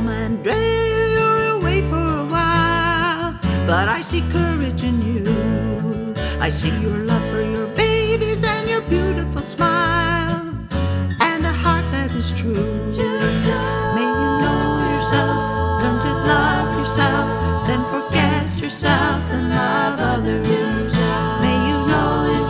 come and drive you away for a while. But I see courage in you. I see your love for